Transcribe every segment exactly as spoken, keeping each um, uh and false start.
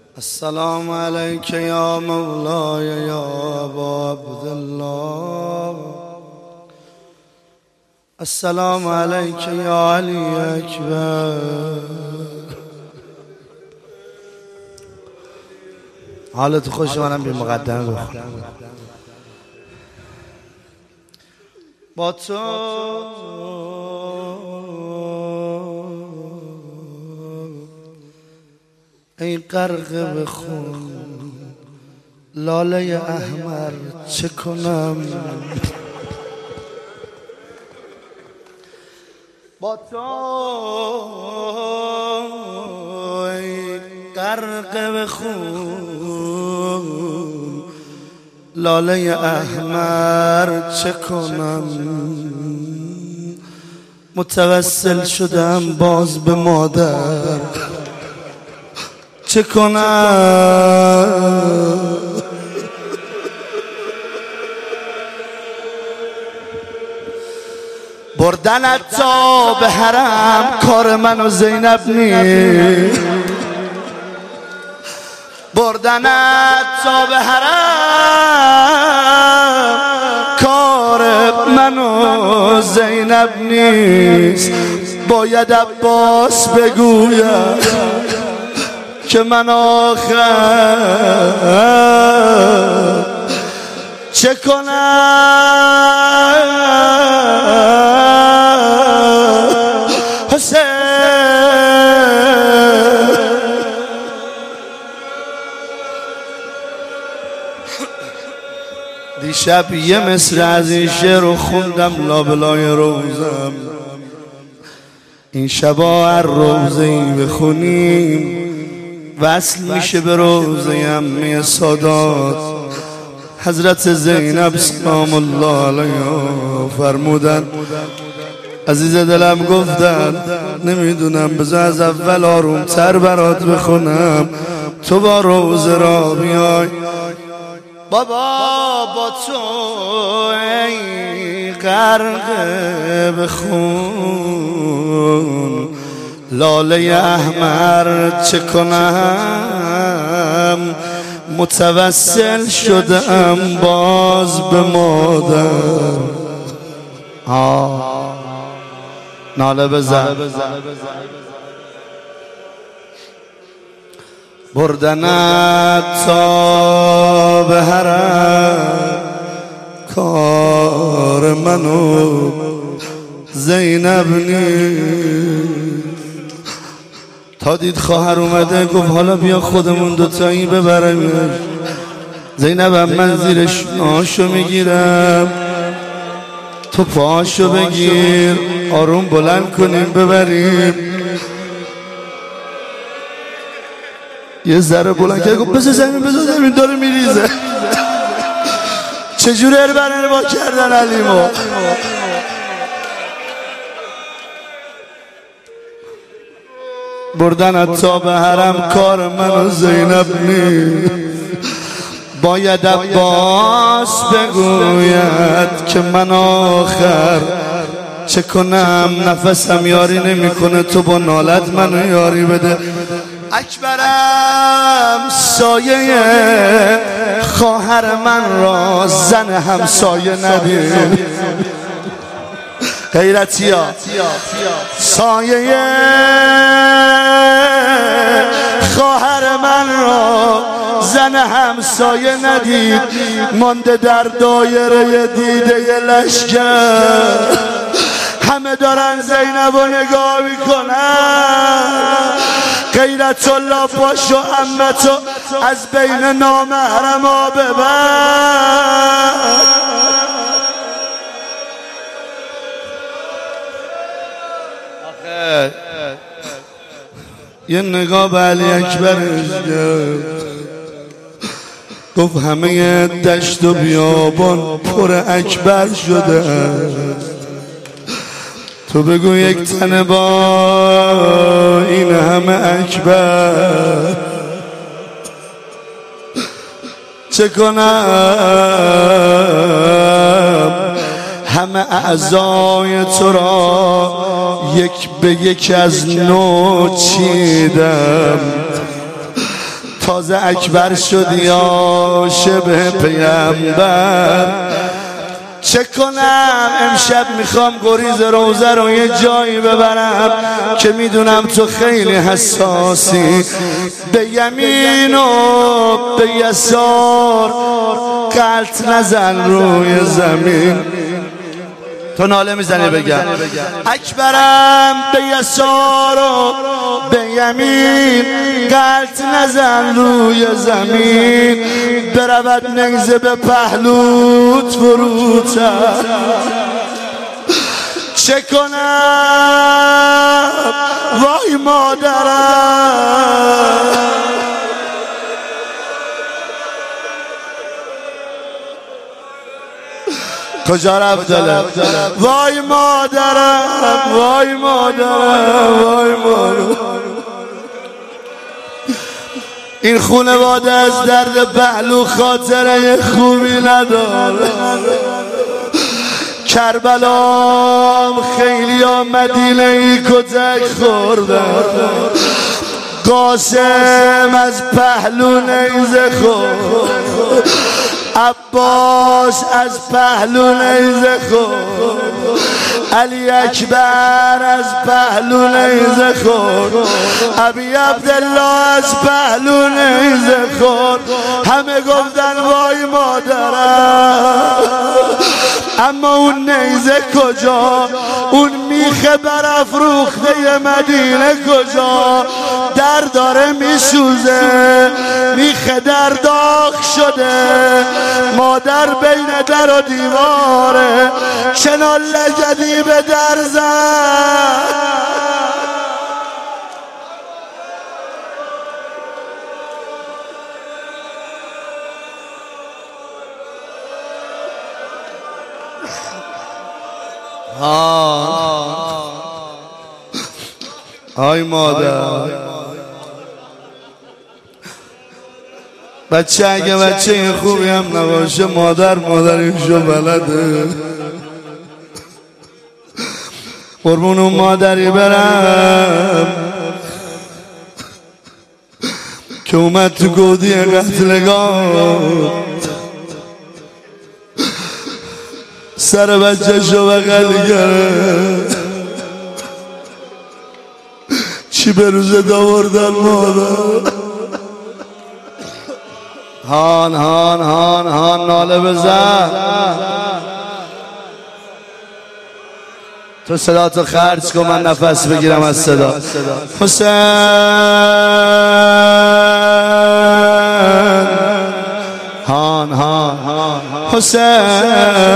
السلام عليك يا مولاي يا أبا عبد الله. السلام عليك يا علي أكبر. حالت خوش منم بی مقدمه بخونم. با تو ای غرقه به خون لاله احمر چه کنم؟ با تو ای غرقه به خون لاله احمر چه کنم؟ متوسل شدم باز به مادر چه کنم؟ بردنت تا به حرم کار من و زینب نیست. بردنت تا به حرم کار من و زینب نیست. باید عباس بگوید که من آخر چه کنم؟ حسین دیشب یه مصر از این شعر رو خوندم لابلای روزم. این شبا هر روزه‌ای بخونیم وصل میشه به روزه عمه سادات. حضرت زینب سلام الله علیها فرمودن، عزیز دلم گفتن نمیدونم بذار از اول آروم تر برات بخونم تو با روزه را بیای. بابا با تو ای غرقه به خون لاله احمر چه کنم؟ متوسل شدم باز به مادر. آه ناله بزن. بردنت تا به حرم کار منو زینب نیست. تا دید خواهر اومده گفت حالا بیا خودمون دوتایی ببرمش. زینبم من زیرش ناشو میگیرم تو پاشو بگیر آروم بلند کنیم ببریم. یه ذره بلند کرد گفت بذار زمین بذار زمین داره میریزه. چجوری اربن اربا کردن علیمو؟ بردنت تا به حرم کار من و زینب نیست. باید عباس بگوید که من آخر چه کنم؟ نفسم یاری نمیکنه تو با نالت منو یاری بده. اکبرم سایه خواهر من را زن همسایه ندید. غیرتی ها سایه خواهر من را زن همسایه ندید. مانده در دایره دیده لشکر همه دارن زینب رو نگاه میکنن. غیرت الله باش و عمتو از بین نامحرم ها ببر. یه نگاه به علی اکبرش کرد گفت همه دشت و بیابان پر اکبر شده. تو بگو یک تنه با این همه اکبر چه کنم؟ همه اعضای تو را یک به یک از نو چیدم تازه اکبر شدی یا شبه پیغمبر. چه کنم امشب میخوام گریز روزه رو یه جایی ببرم که میدونم تو خیلی حساسی. به یمین و به یسار غلط نزن روی زمین. تو ناله میزنی بگم اکبرم به یسار و به یمین غلط نزن روی زمین. برود نیزه به پهلوت فروتر. چه کنم وای مادرم کجا رفت دلم؟ وای مادرم وای مادرم وای مادرم. این خانواده از درد پهلو خاطره خوبی نداره. کربلام خیلی ها مدینه ای کتک خوردن. قاسم از پهلو نیزه خورد. عباس از پهلو نیزه خورد. علی اکبر از پهلو نیزه خورد. ابی عبدالله از پهلو نیزه خورد. همه گفتن وای مادرم. اما اون نیزه کجا؟ اون میخ برافروخته مدینه کجا؟ در داره میسوزه. میخ در داغ شده. مادر بین در و دیواره چنان لجدی به در زد. آی مادر بچه اگه بچه خوبی هم نباشه مادر مادریشو بلده. قربون اون مادری برم که اومد تو گودی قتلگاه سر بچه شو بغل کرد. چی به روزه داوردن مادر. هان هان هان هان ناله بزن. تو صدا تو خرج کن من نفس بگیرم از صدا. حسین هان هان هان حسین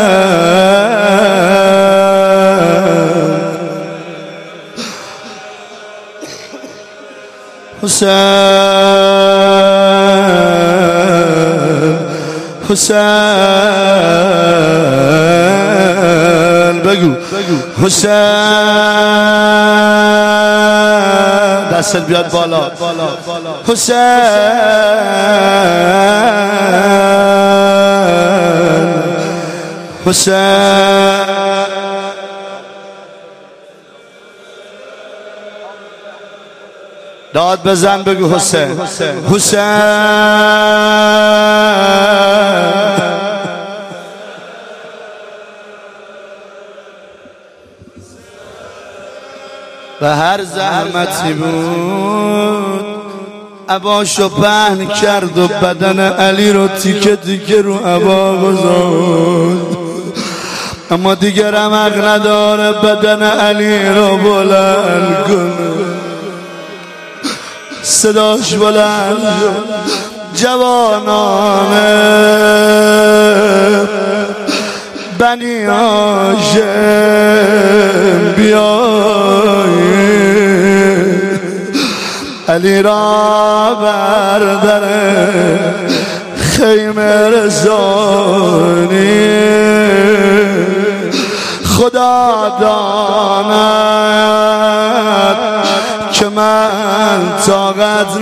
حسین حسین بگو حسین دستت بیاد بالا. حسین حسین داد بزن بگو حسین حسین و هر زحمتی بود عباشو پهن کرد و بدن علی رو تیکه تیکه رو عبا گذاشت. اما دیگه رمق نداره بدن علی رو بلند کنه. صداش بلند شد جوانانه بنی هاشم بیایید علی را بر در خیمه رسانی. خدا داند که من طاقت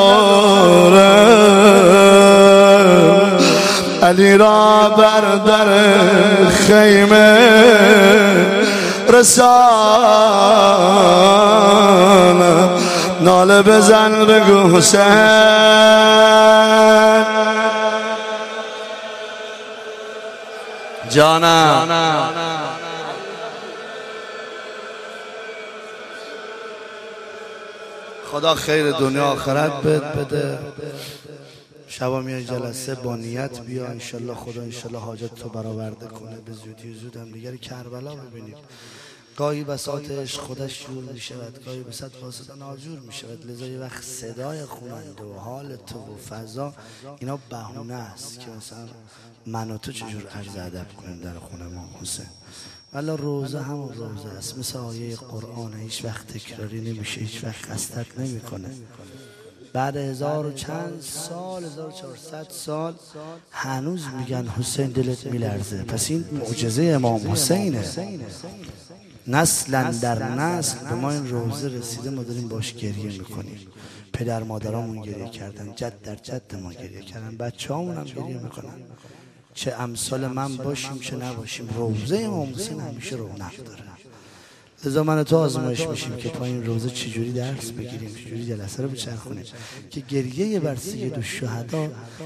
ندارم. علی را بر در خیمه رسانم. ناله بزن بگو حسین جانم خدا خیر دنیا آخرت بهت بده. شبا میای جلسه با نیت بیا، انشالله خدا انشالله حاجت تو برآورده کنه. به زودی زود هم دیگر کربلا ببینیم. گاهی بساط عشق خودش جور می شود، گاهی بساط واسطه ناجور می شود. لذا یه وقت صدای خوننده و حال تو و فضا اینا بهونه است که مثلا من و تو چجور عرض ادب کنیم در خونه ما حسین. ولی روزه همون روزه است، مثل آیه قرآن، هیچ وقت تکراری نمیشه، هیچ وقت خستت نمیکنه. بعد هزار و چند سال، هزار و چهارصد سال هنوز میگن حسین دلت میلرزه. پس این معجزه امام حسینه. نسلا در نسل به ما این روزه رسیده، ما داریم باش گریه میکنیم. پدر مادرامون گریه کردن، جد در جد ما گریه کردن، بچه هامون هم گریه میکنن. چه امثال من باشیم چه نباشیم، روزه امام حسین همیشه رونق داره. لذا من و تو آزمایش میشیم که پایین روزه چجوری درس بگیریم، چجوری جلسه رو بچرخونیم که گریه بر سید الشهدا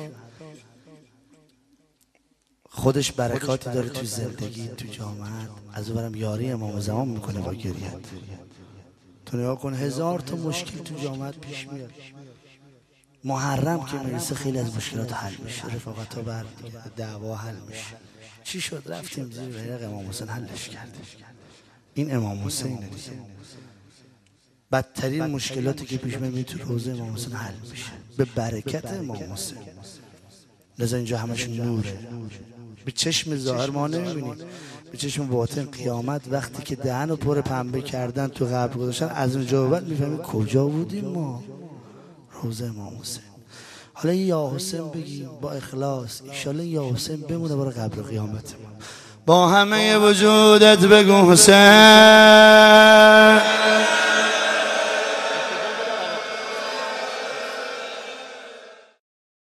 خودش برکاتی داره تو زندگی، تو جامعه. از اونورم یاری امام زمان میکنه با گریت. تو نگاه کن، هزار تا مشکل تو جامعه پیش میاد، محرم که میرسه خیلی از مشکلات حل میشه، رفاقت ها بر دعوا حل میشه. چی شد؟ رفتیم زیر بیرق امام حسین حلش کرد. این امام حسینه دیگه. بدترین مشکلاتی که پیش میاد تو روزه امام حسین حل میشه به برکت امام حسین. لذا اینجا همش نوره. به چشم ظاهر ما نمیبینیم، به چشم باطن قیامت وقتی که دهن رو پر پنبه کردن تو قبر گذاشتن، از اونجا بعد میفهمیم کجا بودیم ما. روزه امام حسین. حالا یا حسین بگیم با اخلاص، انشالله یا حسین بمونه برای قبر قیامت ما. با همه وجودت بگو حسین.